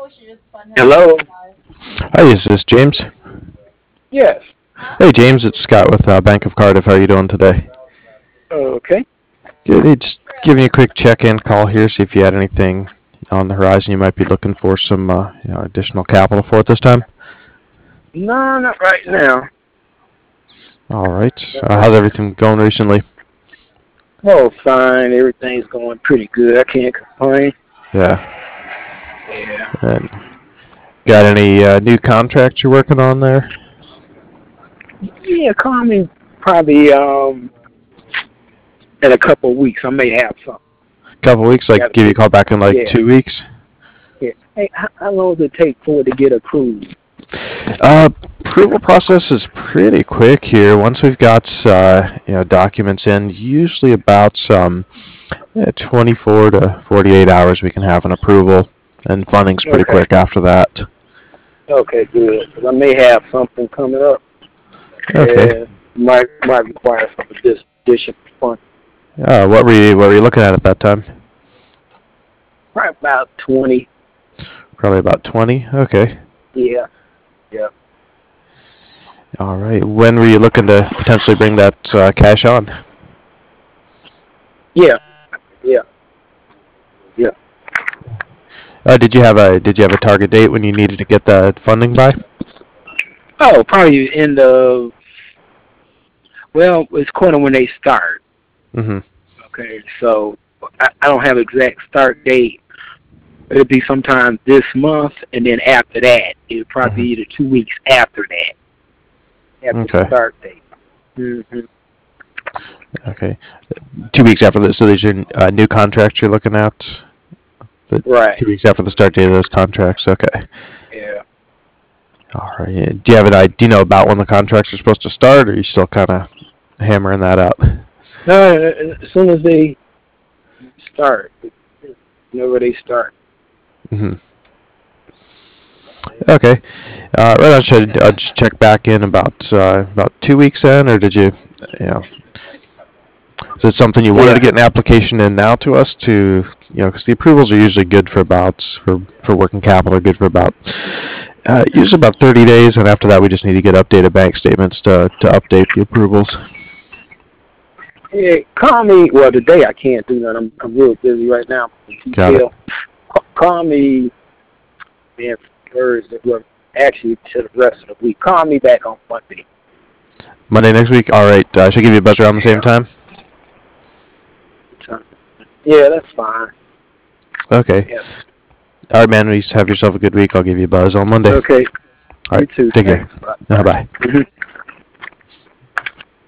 Hello. Hi, is this James? Yes. Hey, James, it's Scott with Bank of Cardiff. How are you doing today? Okay. Good. Hey, just giving you a quick check-in call here, see if you had anything on the horizon you might be looking for some additional capital for at this time. No, not right now. All right. Uh, How's everything going recently? oh, fine. Everything's going pretty good. I can't complain. Yeah. Yeah. And got any new contracts you're working on there? Yeah, call me probably in a couple of weeks. I may have something. Couple weeks, like Got to give you a get. call back in like Yeah. 2 weeks. Yeah. Hey, how long does it take for it to get approved? Uh, Approval process is pretty quick here. Once we've got documents in, usually about 24 to 48 hours, we can have an approval, and funding's pretty Okay. quick after that. Okay, good. 'Cause I may have something coming up. Okay. Yeah. Might require some additional fund. What were you looking at that time? Probably about 20. Probably about 20. Okay. Yeah. Yeah. All right. When were you looking to potentially bring that cash on? Yeah. Yeah. Yeah. Did you have a target date when you needed to get that funding by? Oh, probably in the, well, it's kind of when they start. Mm-hmm. Okay, so I don't have exact start date. It'll be sometime this month, and then after that, it'll probably be Mm-hmm. either 2 weeks after that, after the Okay. start date. Hmm. Okay. 2 weeks after this, so there's your new contract you're looking at. The Right. 2 weeks after the start date of those contracts. Okay. Yeah. All right. Do you have an idea? Do you know about when the contracts are supposed to start, or are you still kind of hammering that out? No, as soon as they start, whenever they start. Mm-hmm. Okay. Right on. Should I just check back in about 2 weeks in, or did you know, is it something you wanted to Yeah. get an application in now to us to, because the approvals are usually good for for working capital, are good for about usually about 30 days, and after that we just need to get updated bank statements to update the approvals. Yeah. Call me. Well, today I can't do that. I'm real busy right now. Got it. Detail. Call me. Man, Thursday. Well, actually, to the rest of the week. Call me back on Monday. Monday next week. All right. I should give you a buzz around the same Yeah. time. Yeah, that's fine. Okay. Yeah. All right, man. You have yourself a good week. I'll give you a buzz on Monday. Okay. All You right. too. Take care. Thanks. Bye. Bye. Mhm.